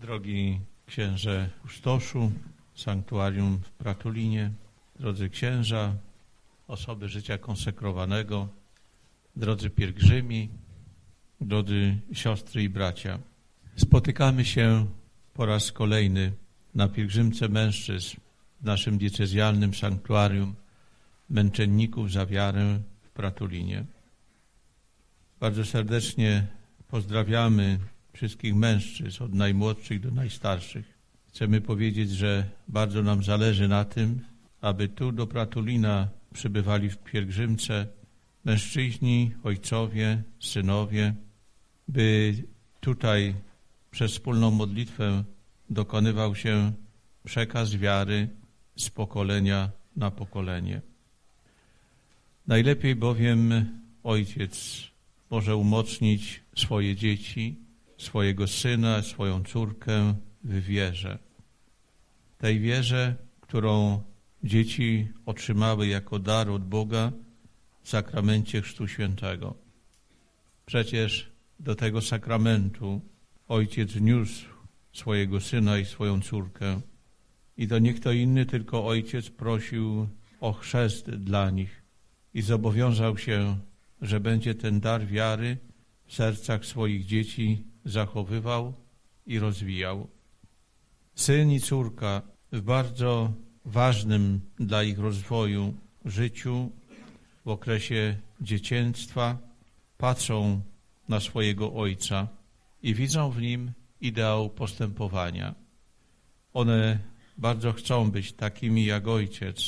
Drogi księże Ustoszu, sanktuarium w Pratulinie, drodzy księża, osoby życia konsekrowanego, drodzy pielgrzymi, drodzy siostry i bracia. Spotykamy się po raz kolejny na pielgrzymce mężczyzn w naszym diecezjalnym sanktuarium męczenników za wiarę w Pratulinie. Bardzo serdecznie pozdrawiamy wszystkich mężczyzn, od najmłodszych do najstarszych. Chcemy powiedzieć, że bardzo nam zależy na tym, aby tu do Pratulina przybywali w pielgrzymce mężczyźni, ojcowie, synowie, by tutaj przez wspólną modlitwę dokonywał się przekaz wiary z pokolenia na pokolenie. Najlepiej bowiem ojciec może umocnić swoje dzieci, swojego syna, swoją córkę w wierze. Tej wierze, którą dzieci otrzymały jako dar od Boga w sakramencie Chrztu Świętego. Przecież do tego sakramentu ojciec wniósł swojego syna i swoją córkę i to nie kto inny, tylko ojciec prosił o chrzest dla nich i zobowiązał się, że będzie ten dar wiary w sercach swoich dzieci zachowywał i rozwijał. Syn i córka w bardzo ważnym dla ich rozwoju życiu w okresie dzieciństwa patrzą na swojego ojca i widzą w nim ideał postępowania. One bardzo chcą być takimi jak ojciec,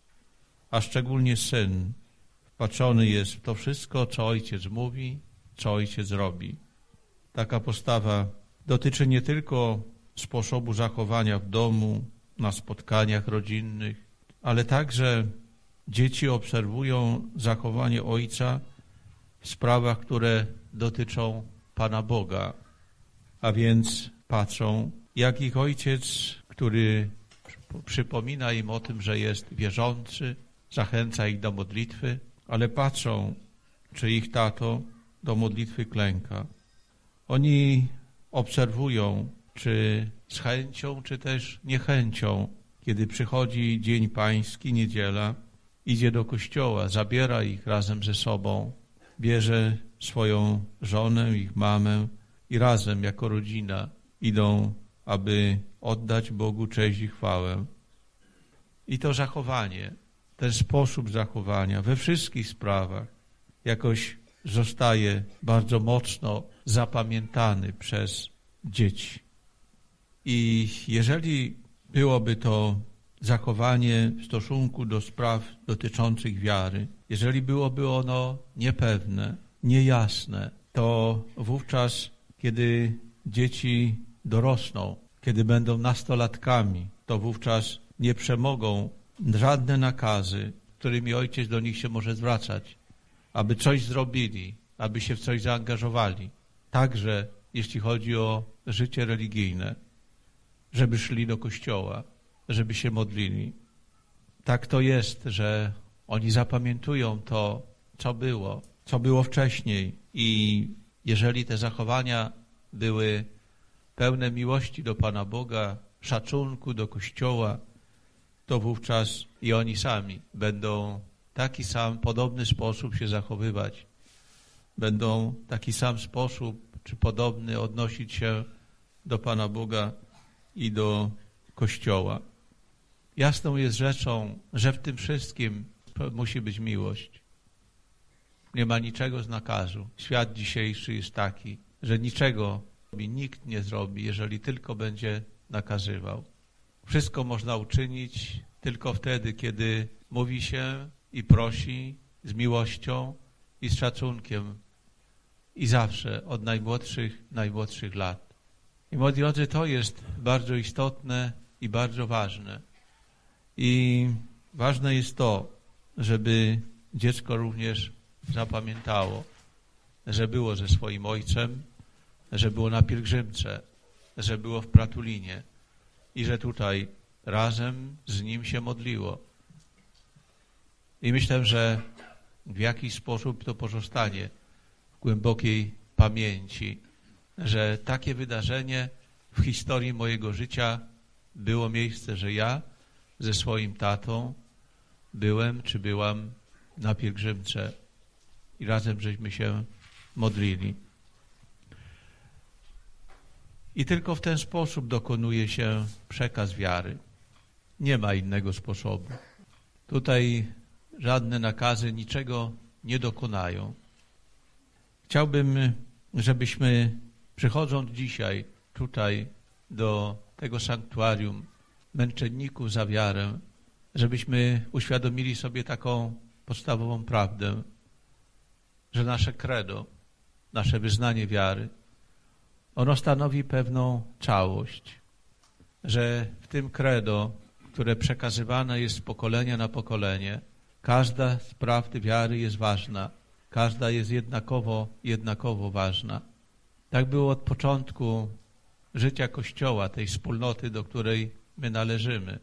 a szczególnie syn wpatrzony jest w to wszystko, co ojciec mówi, co ojciec robi. Taka postawa dotyczy nie tylko sposobu zachowania w domu, na spotkaniach rodzinnych, ale także dzieci obserwują zachowanie ojca w sprawach, które dotyczą Pana Boga, a więc patrzą, jak ich ojciec, który przypomina im o tym, że jest wierzący, zachęca ich do modlitwy, ale patrzą, czy ich tato do modlitwy klęka. Oni obserwują, czy z chęcią, czy też niechęcią, kiedy przychodzi Dzień Pański, niedziela, idzie do kościoła, zabiera ich razem ze sobą, bierze swoją żonę, ich mamę i razem jako rodzina idą, aby oddać Bogu cześć i chwałę. I to zachowanie, ten sposób zachowania we wszystkich sprawach jakoś zostaje bardzo mocno zapamiętany przez dzieci. I jeżeli byłoby to zachowanie w stosunku do spraw dotyczących wiary, jeżeli byłoby ono niepewne, niejasne, to wówczas, kiedy dzieci dorosną, kiedy będą nastolatkami, to wówczas nie przemogą żadne nakazy, którymi ojciec do nich się może zwracać, aby coś zrobili, aby się w coś zaangażowali. Także jeśli chodzi o życie religijne, żeby szli do kościoła, żeby się modlili. Tak to jest, że oni zapamiętują to, co było wcześniej i jeżeli te zachowania były pełne miłości do Pana Boga, szacunku do kościoła, to wówczas i oni sami będą w taki sam, podobny sposób się zachowywać. Będą w taki sam sposób, czy podobny odnosić się do Pana Boga i do Kościoła. Jasną jest rzeczą, że w tym wszystkim musi być miłość. Nie ma niczego z nakazu. Świat dzisiejszy jest taki, że niczego nikt nie zrobi, jeżeli tylko będzie nakazywał. Wszystko można uczynić tylko wtedy, kiedy mówi się i prosi z miłością i z szacunkiem i zawsze od najmłodszych lat. I moi drodzy, to jest bardzo istotne i bardzo ważne. I ważne jest to, żeby dziecko również zapamiętało, że było ze swoim ojcem, że było na pielgrzymce, że było w Pratulinie i że tutaj razem z nim się modliło. I myślę, że w jakiś sposób to pozostanie w głębokiej pamięci, że takie wydarzenie w historii mojego życia było miejsce, że ja ze swoim tatą byłem czy byłam na pielgrzymce i razem żeśmy się modlili. I tylko w ten sposób dokonuje się przekaz wiary. Nie ma innego sposobu. Tutaj żadne nakazy niczego nie dokonają. Chciałbym, żebyśmy przychodząc dzisiaj tutaj do tego sanktuarium męczenników za wiarę, żebyśmy uświadomili sobie taką podstawową prawdę, że nasze credo, nasze wyznanie wiary, ono stanowi pewną całość, że w tym credo, które przekazywane jest z pokolenia na pokolenie, każda z prawd wiary jest ważna, każda jest jednakowo ważna. Tak było od początku życia Kościoła, tej wspólnoty, do której my należymy.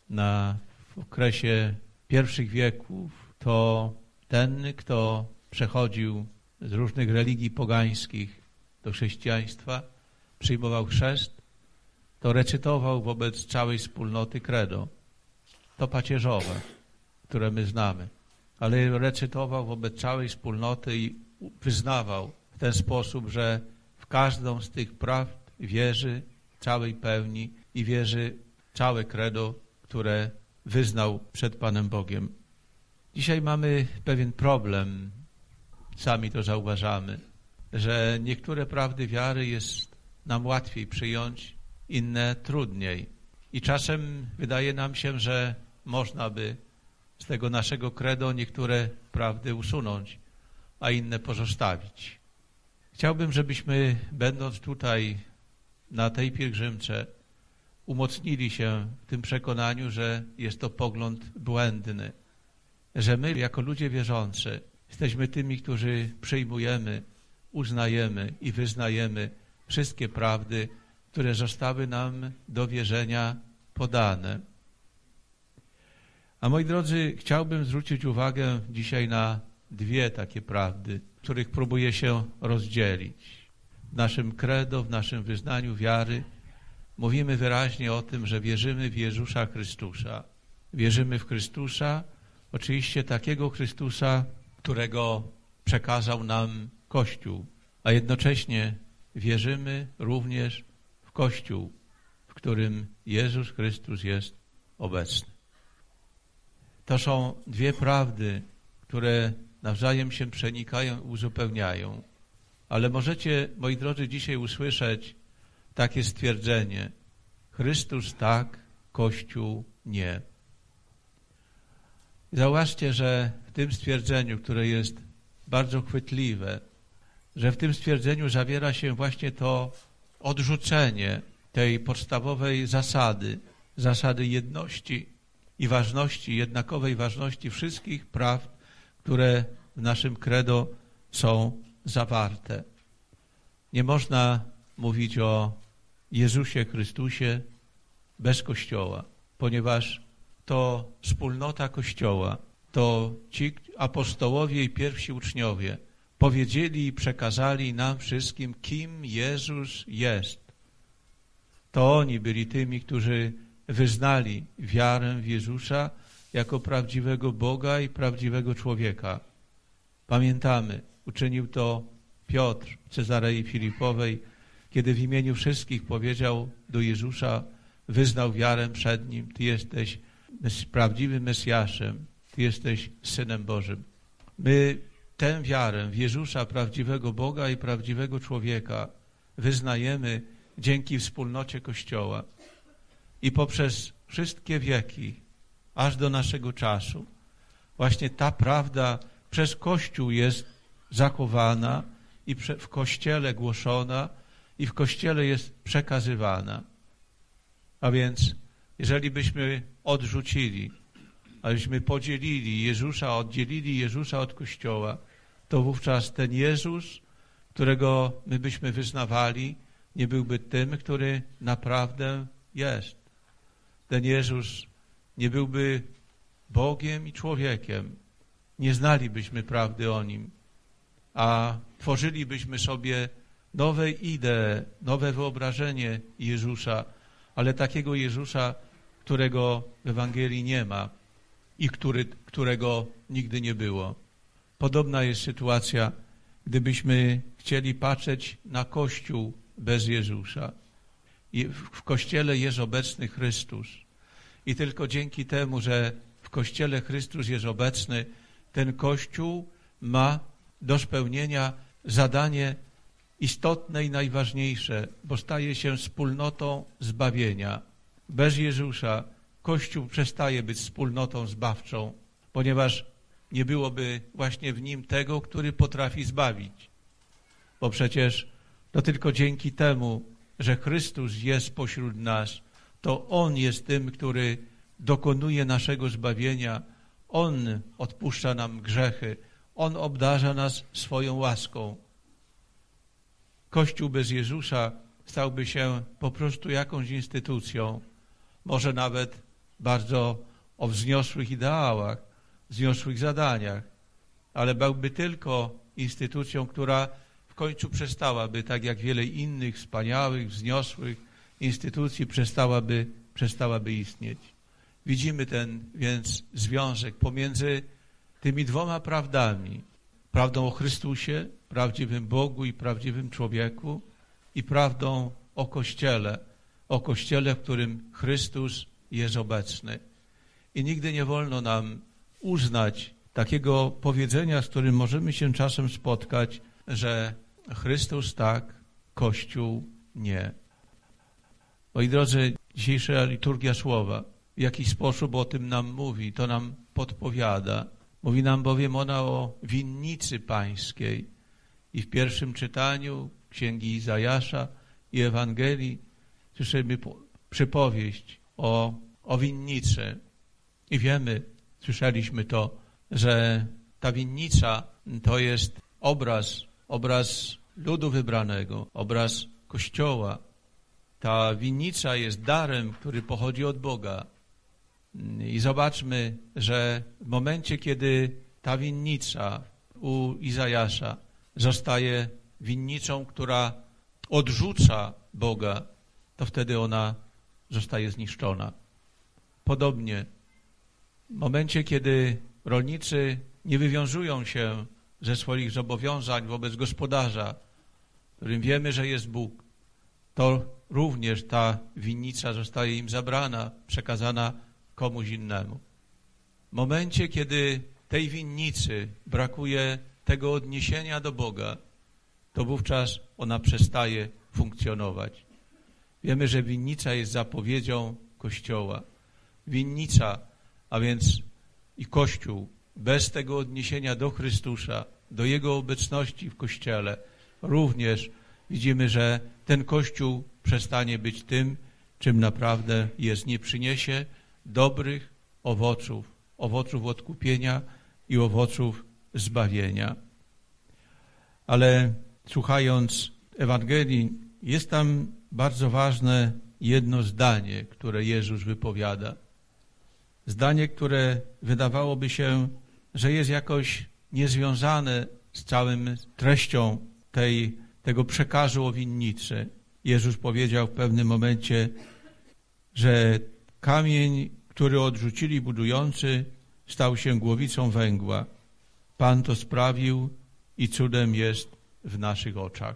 W okresie pierwszych wieków to ten, kto przechodził z różnych religii pogańskich do chrześcijaństwa, przyjmował chrzest, to recytował wobec całej wspólnoty credo. To pacierzowe, które my znamy. Ale recytował wobec całej wspólnoty i wyznawał w ten sposób, że w każdą z tych prawd wierzy całej pełni i wierzy całe credo, które wyznał przed Panem Bogiem. Dzisiaj mamy pewien problem, sami to zauważamy, że niektóre prawdy wiary jest nam łatwiej przyjąć, inne trudniej. I czasem wydaje nam się, że można by z tego naszego credo niektóre prawdy usunąć, a inne pozostawić. Chciałbym, żebyśmy, będąc tutaj na tej pielgrzymce, umocnili się w tym przekonaniu, że jest to pogląd błędny, że my jako ludzie wierzący jesteśmy tymi, którzy przyjmujemy, uznajemy i wyznajemy wszystkie prawdy, które zostały nam do wierzenia podane. A moi drodzy, chciałbym zwrócić uwagę dzisiaj na dwie takie prawdy, których próbuję się rozdzielić. W naszym credo, w naszym wyznaniu wiary mówimy wyraźnie o tym, że wierzymy w Jezusa Chrystusa. Wierzymy w Chrystusa, oczywiście takiego Chrystusa, którego przekazał nam Kościół, a jednocześnie wierzymy również w Kościół, w którym Jezus Chrystus jest obecny. To są dwie prawdy, które nawzajem się przenikają i uzupełniają. Ale możecie, moi drodzy, dzisiaj usłyszeć takie stwierdzenie: Chrystus tak, Kościół nie. Zauważcie, że w tym stwierdzeniu, które jest bardzo chwytliwe, że w tym stwierdzeniu zawiera się właśnie to odrzucenie tej podstawowej zasady jedności i ważności, jednakowej ważności wszystkich praw, które w naszym credo są zawarte. Nie można mówić o Jezusie Chrystusie bez Kościoła, ponieważ to wspólnota Kościoła, to ci apostołowie i pierwsi uczniowie powiedzieli i przekazali nam wszystkim, kim Jezus jest. To oni byli tymi, którzy wyznali wiarę w Jezusa jako prawdziwego Boga i prawdziwego człowieka. Pamiętamy, uczynił to Piotr w Cezarei Filipowej, kiedy w imieniu wszystkich powiedział do Jezusa, wyznał wiarę przed Nim: Ty jesteś prawdziwym Mesjaszem, Ty jesteś Synem Bożym. My tę wiarę w Jezusa, prawdziwego Boga i prawdziwego człowieka, wyznajemy dzięki wspólnocie Kościoła. I poprzez wszystkie wieki, aż do naszego czasu, właśnie ta prawda przez Kościół jest zachowana i w Kościele głoszona i w Kościele jest przekazywana. A więc, jeżeli byśmy odrzucili, abyśmy podzielili Jezusa, oddzielili Jezusa od Kościoła, to wówczas ten Jezus, którego my byśmy wyznawali, nie byłby tym, który naprawdę jest. Ten Jezus nie byłby Bogiem i człowiekiem. Nie znalibyśmy prawdy o Nim, a tworzylibyśmy sobie nowe idee, nowe wyobrażenie Jezusa, ale takiego Jezusa, którego w Ewangelii nie ma i którego nigdy nie było. Podobna jest sytuacja, gdybyśmy chcieli patrzeć na Kościół bez Jezusa. W Kościele jest obecny Chrystus i tylko dzięki temu, że w Kościele Chrystus jest obecny, ten Kościół ma do spełnienia zadanie istotne i najważniejsze, bo staje się wspólnotą zbawienia. Bez Jezusa Kościół przestaje być wspólnotą zbawczą, ponieważ nie byłoby właśnie w nim tego, który potrafi zbawić. Bo przecież to tylko dzięki temu, że Chrystus jest pośród nas, to On jest tym, który dokonuje naszego zbawienia. On odpuszcza nam grzechy. On obdarza nas swoją łaską. Kościół bez Jezusa stałby się po prostu jakąś instytucją, może nawet bardzo o wzniosłych ideałach, wzniosłych zadaniach, ale byłby tylko instytucją, która w końcu przestałaby, tak jak wiele innych wspaniałych, wzniosłych instytucji, przestałaby istnieć. Widzimy ten więc związek pomiędzy tymi dwoma prawdami. Prawdą o Chrystusie, prawdziwym Bogu i prawdziwym człowieku i prawdą o Kościele, w którym Chrystus jest obecny. I nigdy nie wolno nam uznać takiego powiedzenia, z którym możemy się czasem spotkać, że Chrystus tak, Kościół nie. Moi drodzy, dzisiejsza liturgia słowa w jakiś sposób o tym nam mówi, to nam podpowiada. Mówi nam bowiem ona o winnicy pańskiej. I w pierwszym czytaniu Księgi Izajasza i Ewangelii słyszymy przypowieść o winnicy. I wiemy, słyszeliśmy to, że ta winnica to jest obraz ludu wybranego, obraz Kościoła. Ta winnica jest darem, który pochodzi od Boga. I zobaczmy, że w momencie, kiedy ta winnica u Izajasza zostaje winnicą, która odrzuca Boga, to wtedy ona zostaje zniszczona. Podobnie w momencie, kiedy rolnicy nie wywiązują się ze swoich zobowiązań wobec gospodarza, którym wiemy, że jest Bóg, to również ta winnica zostaje im zabrana, przekazana komuś innemu. W momencie, kiedy tej winnicy brakuje tego odniesienia do Boga, to wówczas ona przestaje funkcjonować. Wiemy, że winnica jest zapowiedzią Kościoła. Winnica, a więc i Kościół, bez tego odniesienia do Chrystusa, do Jego obecności w Kościele, również widzimy, że ten Kościół przestanie być tym, czym naprawdę jest. Nie przyniesie dobrych owoców odkupienia i owoców zbawienia. Ale słuchając Ewangelii, jest tam bardzo ważne jedno zdanie, które Jezus wypowiada. Zdanie, które wydawałoby się, że jest jakoś niezwiązane z całym treścią tego przekazu o winnicy. Jezus powiedział w pewnym momencie, że kamień, który odrzucili budujący, stał się głowicą węgła. Pan to sprawił i cudem jest w naszych oczach.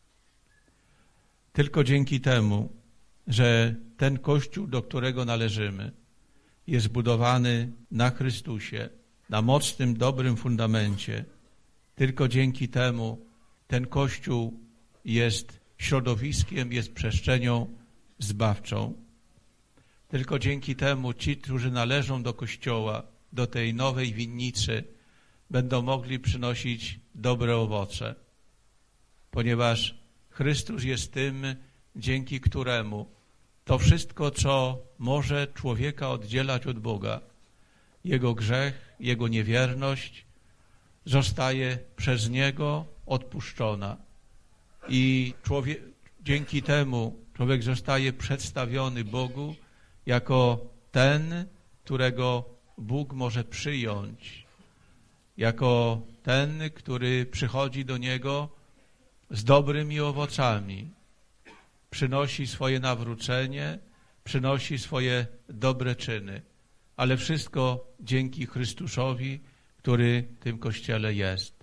Tylko dzięki temu, że ten Kościół, do którego należymy, jest budowany na Chrystusie, na mocnym, dobrym fundamencie, tylko dzięki temu ten Kościół jest środowiskiem, jest przestrzenią zbawczą. Tylko dzięki temu ci, którzy należą do Kościoła, do tej nowej winnicy, będą mogli przynosić dobre owoce, ponieważ Chrystus jest tym, dzięki któremu to wszystko, co może człowieka oddzielać od Boga, jego grzech, jego niewierność, zostaje przez Niego odpuszczona. I dzięki temu człowiek zostaje przedstawiony Bogu jako ten, którego Bóg może przyjąć, jako ten, który przychodzi do Niego z dobrymi owocami. Przynosi swoje nawrócenie, przynosi swoje dobre czyny. Ale wszystko dzięki Chrystusowi, który w tym Kościele jest.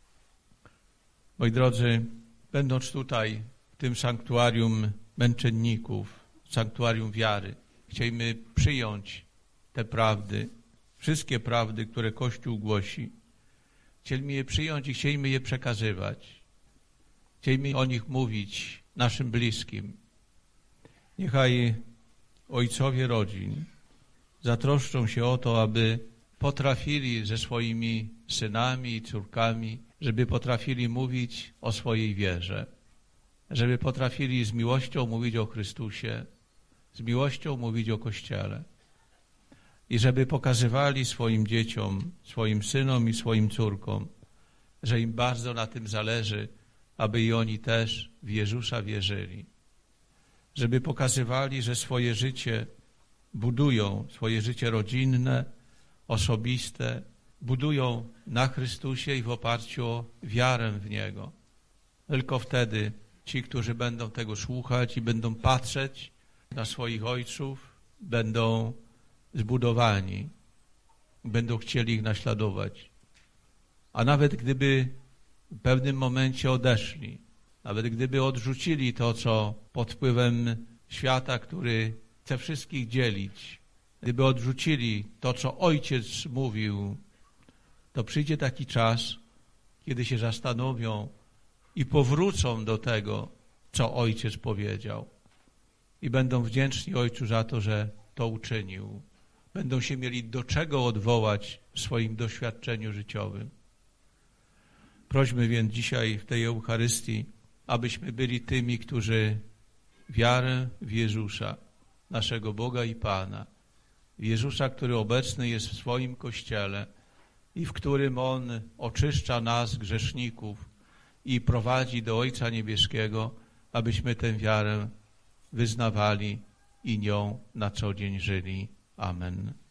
Moi drodzy, będąc tutaj, w tym sanktuarium męczenników, sanktuarium wiary, chcielibyśmy przyjąć te prawdy, wszystkie prawdy, które Kościół głosi. Chcielibyśmy je przyjąć i chcielibyśmy je przekazywać. Chcielibyśmy o nich mówić naszym bliskim. Niechaj ojcowie rodzin zatroszczą się o to, aby potrafili ze swoimi synami i córkami, żeby potrafili mówić o swojej wierze, żeby potrafili z miłością mówić o Chrystusie, z miłością mówić o Kościele i żeby pokazywali swoim dzieciom, swoim synom i swoim córkom, że im bardzo na tym zależy, aby i oni też w Jezusa wierzyli. Żeby pokazywali, że swoje życie budują, swoje życie rodzinne, osobiste, budują na Chrystusie i w oparciu o wiarę w Niego. Tylko wtedy ci, którzy będą tego słuchać i będą patrzeć na swoich ojców, będą zbudowani, będą chcieli ich naśladować. A nawet gdyby w pewnym momencie odeszli, nawet gdyby odrzucili to, co pod wpływem świata, który chce wszystkich dzielić, gdyby odrzucili to, co Ojciec mówił, to przyjdzie taki czas, kiedy się zastanowią i powrócą do tego, co Ojciec powiedział. I będą wdzięczni Ojcu za to, że to uczynił. Będą się mieli do czego odwołać w swoim doświadczeniu życiowym. Prośmy więc dzisiaj w tej Eucharystii, abyśmy byli tymi, którzy wiarę w Jezusa, naszego Boga i Pana, w Jezusa, który obecny jest w swoim Kościele i w którym On oczyszcza nas, grzeszników, i prowadzi do Ojca Niebieskiego, abyśmy tę wiarę wyznawali i nią na co dzień żyli. Amen.